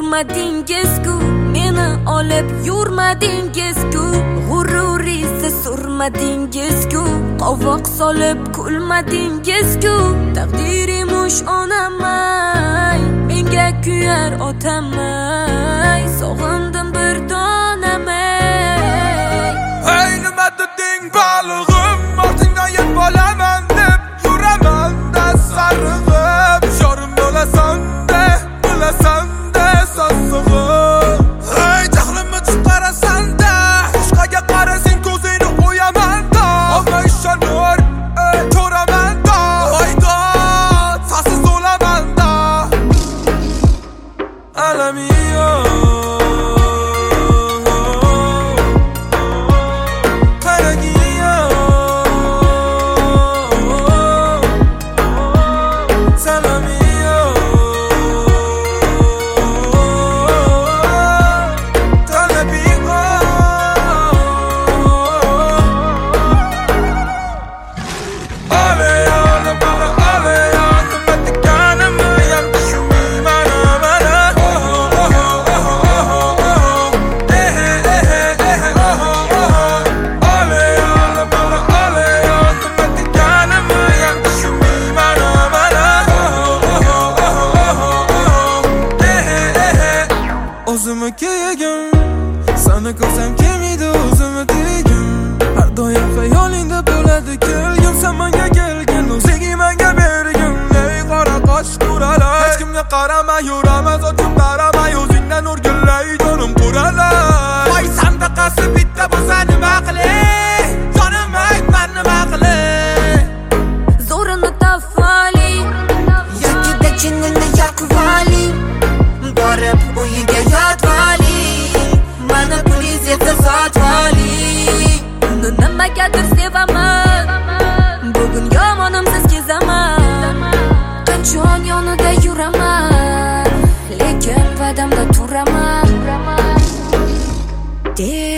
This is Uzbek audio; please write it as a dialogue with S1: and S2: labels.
S1: urmadingiz-ku, meni olib yurmadingiz-ku, g'ururisiz surmadingiz-ku, qovoq solib kulmadingiz-ku. Taqdirimush onamay, menga kuyar otamay, sog'indim bir donamay.
S2: Hey, nima deding balig'im, ortingdan yeb olaman deb yuraman-da sarig'im. Yorim bo'lasan-da sassig'im. Hey, jahlimni chiqarasan-da, boshqaga qarasang ko'zingni qo'yaman-da. Olma ishonur, ko'raman-da. Hayda, sasiz o'laman-da. Alamiyo o'zimni kiyagim, seni ko'rsam kelmaydi o'zimni degim. Har doim xayolingda bo'ladi kelgim, sen menga kelgin, o'zing menga bergin. Ey qora qosh quralar, hech kimga qaramay yuraman, zotim qaramay o'zingdan o'rgilay jonim quralar. Voy sandaqasi bitta bo'lsa nima qilay, jonim aytma nima qilay.
S1: Zo'rini tafali, yakida jinnini yakvali, borib uyiga yotvali, mana puliz yetsa sotvali. Uni nimagadir sevaman, bugun yomonimsiz kezaman, qachon yonida yuraman, lekin va'damda turaman.